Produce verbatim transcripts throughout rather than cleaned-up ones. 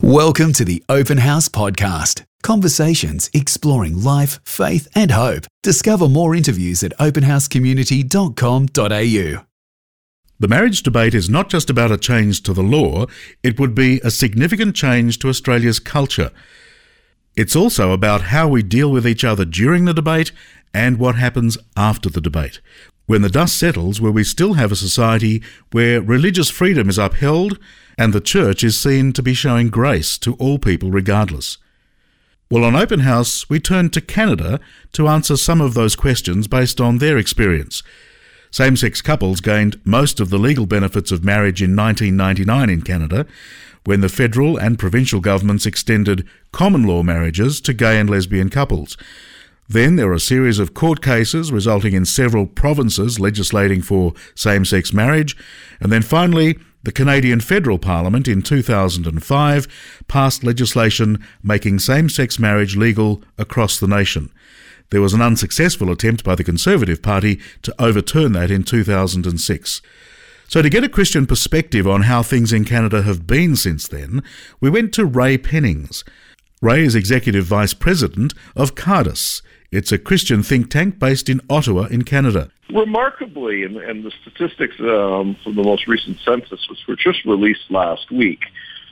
Welcome to the Open House Podcast. Conversations exploring life, faith and hope. Discover more interviews at open house community dot com dot a u. The marriage debate is not just about a change to the law, it would be a significant change to Australia's culture. It's also about how we deal with each other during the debate and what happens after the debate. When the dust settles, will we still have a society where religious freedom is upheld and the church is seen to be showing grace to all people regardless? Well, on Open House, we turned to Canada to answer some of those questions based on their experience. Same-sex couples gained most of the legal benefits of marriage in nineteen ninety-nine in Canada, when the federal and provincial governments extended common law marriages to gay and lesbian couples. Then there were a series of court cases resulting in several provinces legislating for same-sex marriage, and then finally the Canadian Federal Parliament in two thousand five passed legislation making same-sex marriage legal across the nation. There was an unsuccessful attempt by the Conservative Party to overturn that in two thousand six. So to get a Christian perspective on how things in Canada have been since then, we went to Ray Pennings. Ray is Executive Vice President of Cardus. It's a Christian think tank based in Ottawa in Canada. Remarkably, and, and the statistics um, from the most recent census, which were just released last week,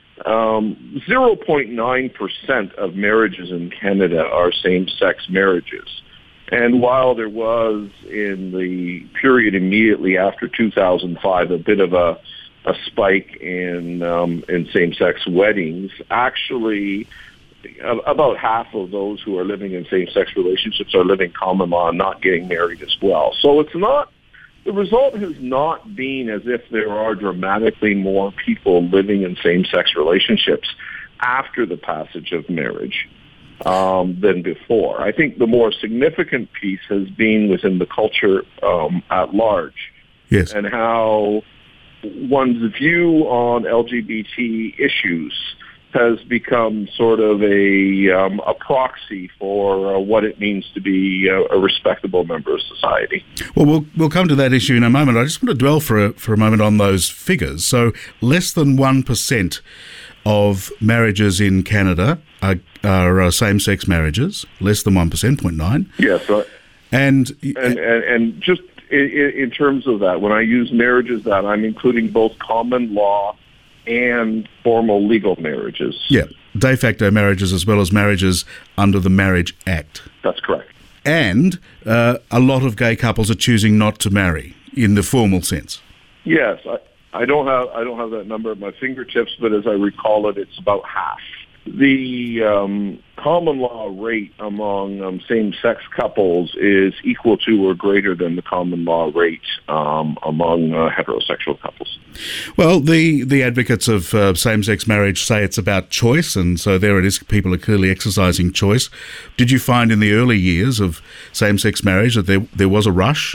um, zero point nine percent of marriages in Canada are same-sex marriages. And while there was, in the period immediately after two thousand five, a bit of a, a spike in, um, in same-sex weddings, actually about half of those who are living in same-sex relationships are living common law and not getting married as well. So it's not, the result has not been as if there are dramatically more people living in same-sex relationships after the passage of marriage um, than before. I think the more significant piece has been within the culture um, at large. Yes. And how one's view on L G B T issues has become sort of a um, a proxy for uh, what it means to be a, a respectable member of society. Well, we'll we'll come to that issue in a moment. I just want to dwell for a, for a moment on those figures. So less than one percent of marriages in Canada are, are uh, same-sex marriages, less than one percent, zero point nine. Yes. Uh, and, and, and, and just in, in terms of that, when I use marriages, that I'm including both common law and formal legal marriages. Yeah, de facto marriages as well as marriages under the Marriage Act. That's correct. And uh, a lot of gay couples are choosing not to marry in the formal sense. Yes, I, I don't have I don't have that number at my fingertips, but as I recall it, it's about half. The um, common law rate among um, same-sex couples is equal to or greater than the common law rate um, among uh, heterosexual couples. Well, the, the advocates of uh, same-sex marriage say it's about choice, and so there it is, people are clearly exercising choice. Did you find in the early years of same-sex marriage that there there was a rush?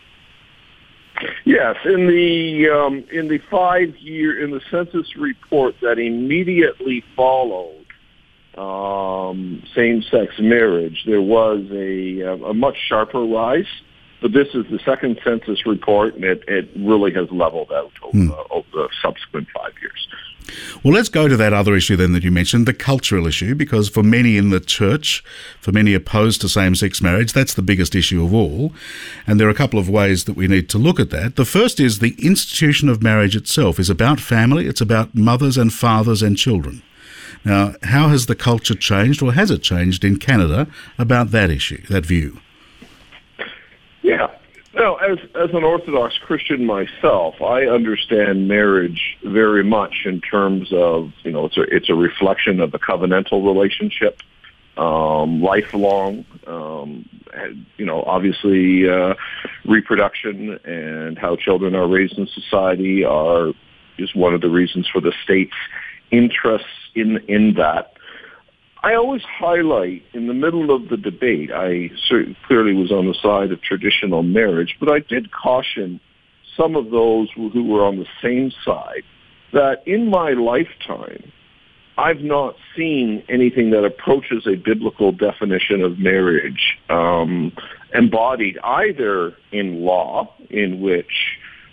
Yes, in the um, in the five year in the census report that immediately followed um, same-sex marriage, there was a a much sharper rise. But this is the second census report, and it, it really has leveled out over, mm. uh, over the subsequent five years. Well, let's go to that other issue then that you mentioned, the cultural issue, because for many in the church, for many opposed to same-sex marriage, that's the biggest issue of all. And there are a couple of ways that we need to look at that. The first is the institution of marriage itself is about family. It's about mothers and fathers and children. Now, how has the culture changed, or has it changed in Canada about that issue, that view? Yeah. Now, as as an Orthodox Christian myself, I understand marriage very much in terms of, you know, it's a it's a reflection of a covenantal relationship, um, lifelong, um, and, you know, obviously uh, reproduction and how children are raised in society are is one of the reasons for the state's interests in in that. I always highlight in the middle of the debate, I certainly clearly was on the side of traditional marriage, but I did caution some of those who, who were on the same side that in my lifetime, I've not seen anything that approaches a biblical definition of marriage um, embodied either in law, in which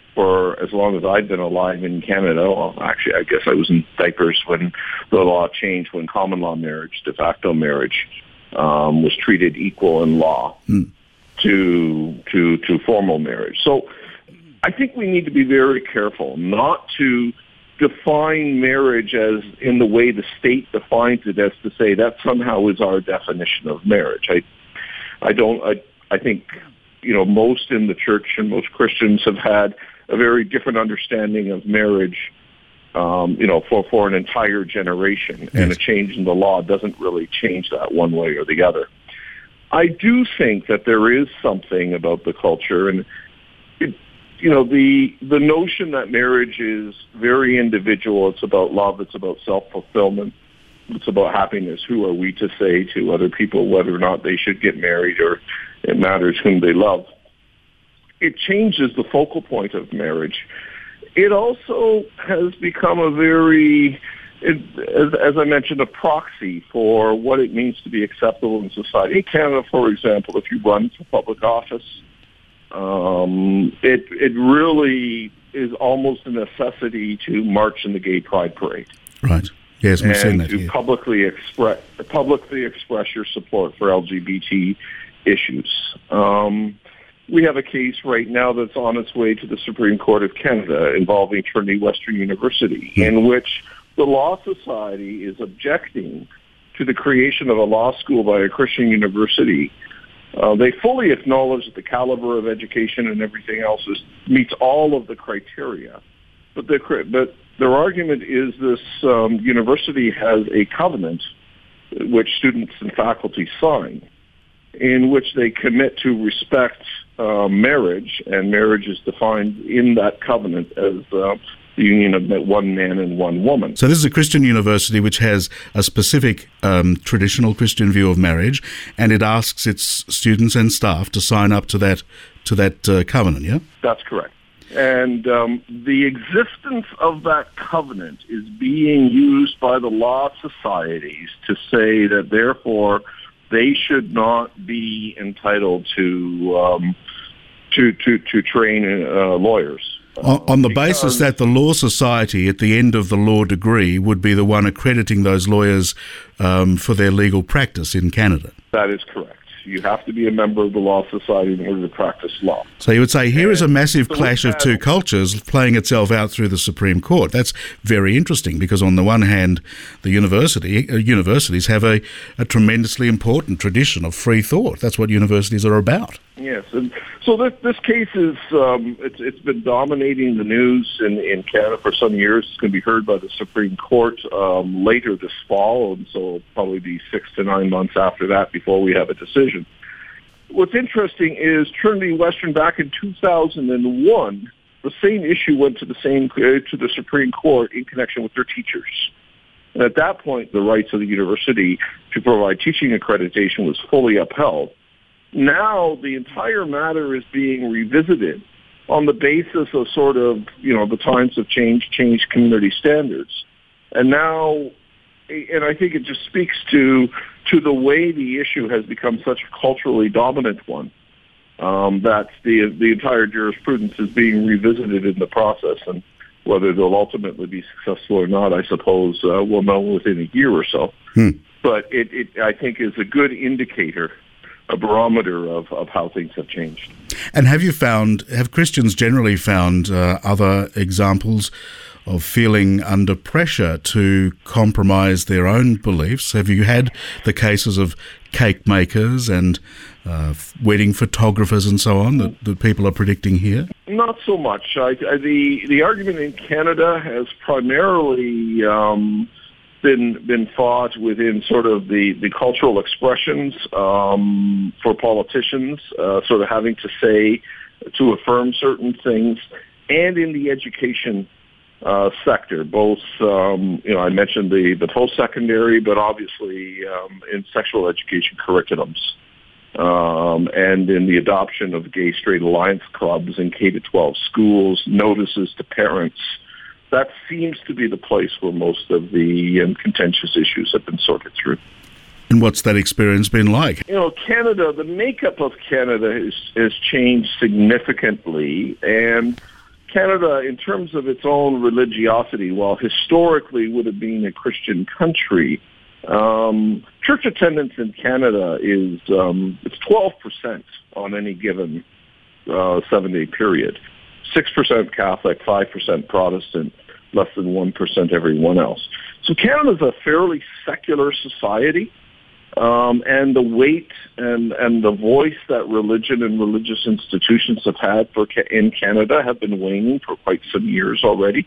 for as long as I've been alive in Canada. Well, actually, I guess I was in diapers when the law changed, when common law marriage, de facto marriage, um, was treated equal in law mm. to to to formal marriage. So I think we need to be very careful not to define marriage as in the way the state defines it, as to say that somehow is our definition of marriage. I I don't I I think you know most in the church and most Christians have had a very different understanding of marriage, um, you know, for, for an entire generation. Yes. And a change in the law doesn't really change that one way or the other. I do think that there is something about the culture, and, it, you know, the the notion that marriage is very individual. It's about love. It's about self-fulfillment. It's about happiness. Who are we to say to other people whether or not they should get married, or it matters whom they love? It changes the focal point of marriage. It also has become a very, it, as, as I mentioned, a proxy for what it means to be acceptable in society. In Canada, for example, if you run for public office, um, it it really is almost a necessity to march in the Gay Pride Parade. Right. Yes, we've seen that. And to here. publicly express publicly express your support for L G B T issues. Um, We have a case right now that's on its way to the Supreme Court of Canada involving Trinity Western University, mm. in which the Law Society is objecting to the creation of a law school by a Christian university. Uh, they fully acknowledge that the caliber of education and everything else is, meets all of the criteria. But, but their argument is this um, university has a covenant which students and faculty sign, in which they commit to respect uh, marriage, and marriage is defined in that covenant as uh, the union of one man and one woman. So this is a Christian university which has a specific um, traditional Christian view of marriage, and it asks its students and staff to sign up to that to that uh, covenant, yeah? That's correct. And um, the existence of that covenant is being used by the law societies to say that, therefore, they should not be entitled to um, to, to to train uh, lawyers. On, on the basis that the Law Society, at the end of the law degree, would be the one accrediting those lawyers um, for their legal practice in Canada. That is correct. You have to be a member of the Law Society in order to practice law. So you would say here and is a massive so clash of two cultures playing itself out through the Supreme Court. That's very interesting, because on the one hand, the university uh, universities have a, a tremendously important tradition of free thought. That's what universities are about. Yes, and so this, this case is, um, it's, it's been dominating the news in, in Canada for some years. It's going to be heard by the Supreme Court um, later this fall, and so it'll probably be six to nine months after that before we have a decision. What's interesting is Trinity Western, back in two thousand one, the same issue went to the same uh, to the Supreme Court in connection with their teachers. And at that point, the rights of the university to provide teaching accreditation was fully upheld. Now the entire matter is being revisited on the basis of sort of, you know, the times have changed, changed community standards. And now, and I think it just speaks to to the way the issue has become such a culturally dominant one, um, that the the entire jurisprudence is being revisited in the process. And whether they'll ultimately be successful or not, I suppose uh, we'll know within a year or so. Hmm. But it, it, I think, is a good indicator, a barometer of, of how things have changed. And have you found, have Christians generally found uh, other examples of feeling under pressure to compromise their own beliefs? Have you had the cases of cake makers and uh, wedding photographers and so on that, that people are predicting here? Not so much. I, I, the the argument in Canada has primarily um, been been fought within sort of the, the cultural expressions um, for politicians, uh, sort of having to say, to affirm certain things, and in the education uh, sector, both, um, you know, I mentioned the, the post-secondary, but obviously um, in sexual education curriculums, um, and in the adoption of gay straight alliance clubs in K to twelve schools, notices to parents. That seems to be the place where most of the um, contentious issues have been sorted through. And what's that experience been like? You know, Canada, the makeup of Canada has, has changed significantly, and Canada, in terms of its own religiosity, while historically would have been a Christian country, um, church attendance in Canada is um, it's twelve percent on any given uh, seven-day period. six percent Catholic, five percent Protestant, less than one percent everyone else. So Canada's a fairly secular society, um, and the weight and, and the voice that religion and religious institutions have had for in Canada have been waning for quite some years already.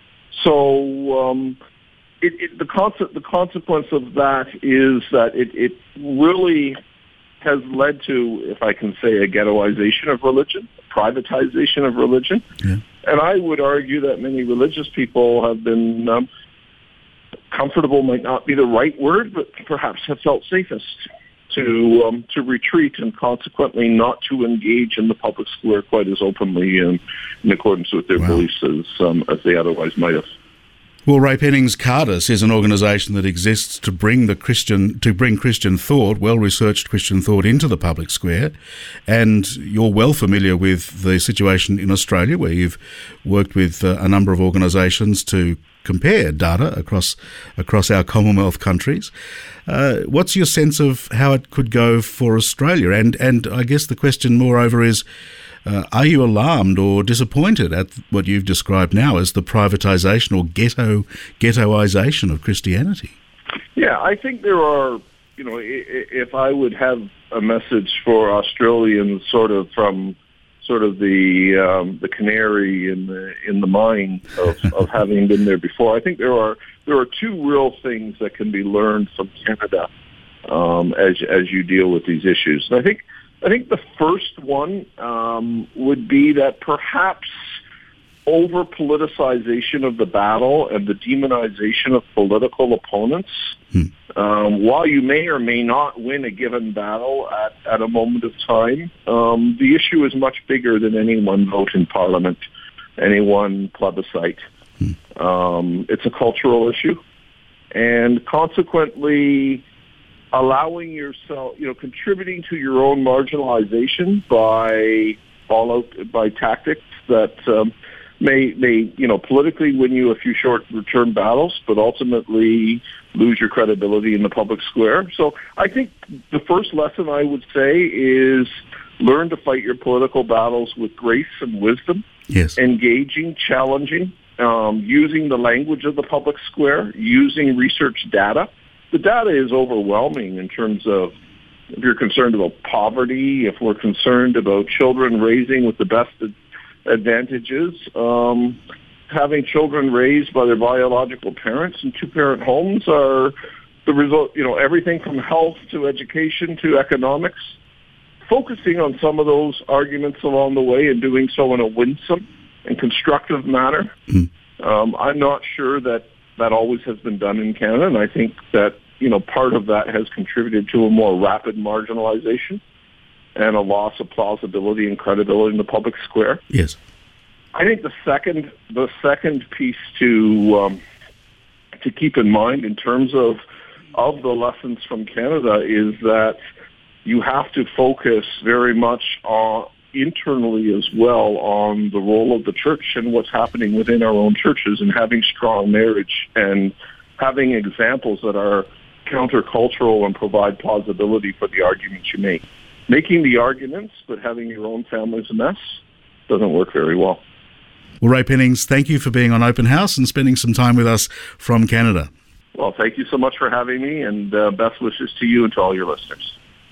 So um, it, it, the, concept, the consequence of that is that it, it really has led to, if I can say, a ghettoization of religion, privatization of religion. Yeah. And I would argue that many religious people have been um, comfortable, might not be the right word, but perhaps have felt safest to um, to retreat and consequently not to engage in the public square quite as openly and in accordance with their wow. beliefs as, um, as they otherwise might have. Well, Ray Pennings, Cardus is an organisation that exists to bring the Christian to bring Christian thought, well-researched Christian thought, into the public square. And you're well familiar with the situation in Australia, where you've worked with uh, a number of organisations to compare data across across our Commonwealth countries. Uh, what's your sense of how it could go for Australia? And and I guess the question, moreover, is, Uh, are you alarmed or disappointed at what you've described now as the privatisation or ghetto ghettoisation of Christianity? Yeah, I think there are, you know, if I would have a message for Australians sort of from sort of the um, the canary in the in the mine of, of having been there before, I think there are there are two real things that can be learned from Canada um, as as you deal with these issues. And I think I think the first one um, would be that perhaps over-politicization of the battle and the demonization of political opponents, hmm. um, while you may or may not win a given battle at, at a moment of time, um, the issue is much bigger than any one vote in Parliament, any one plebiscite. Hmm. Um, it's a cultural issue, and consequently, allowing yourself, you know, contributing to your own marginalization by follow by tactics that um, may may you know politically win you a few short-term battles, but ultimately lose your credibility in the public square. So I think the first lesson I would say is learn to fight your political battles with grace and wisdom. Yes, engaging, challenging, um, using the language of the public square, using research data. The data is overwhelming in terms of if you're concerned about poverty, if we're concerned about children raising with the best advantages, um, having children raised by their biological parents in two-parent homes are the result, you know, everything from health to education to economics. Focusing on some of those arguments along the way and doing so in a winsome and constructive manner. Mm. Um, I'm not sure that that always has been done in Canada, and I think that, you know, part of that has contributed to a more rapid marginalization and a loss of plausibility and credibility in the public square. Yes. I think the second the second piece to um, to keep in mind in terms of of the lessons from Canada is that you have to focus very much on internally as well on the role of the church and what's happening within our own churches, and having strong marriage and having examples that are countercultural and provide plausibility for the arguments you make. Making the arguments but having your own family's a mess doesn't work very well. Well, Ray Pennings, thank you for being on Open House and spending some time with us from Canada. Well, thank you so much for having me, and uh, best wishes to you and to all your listeners.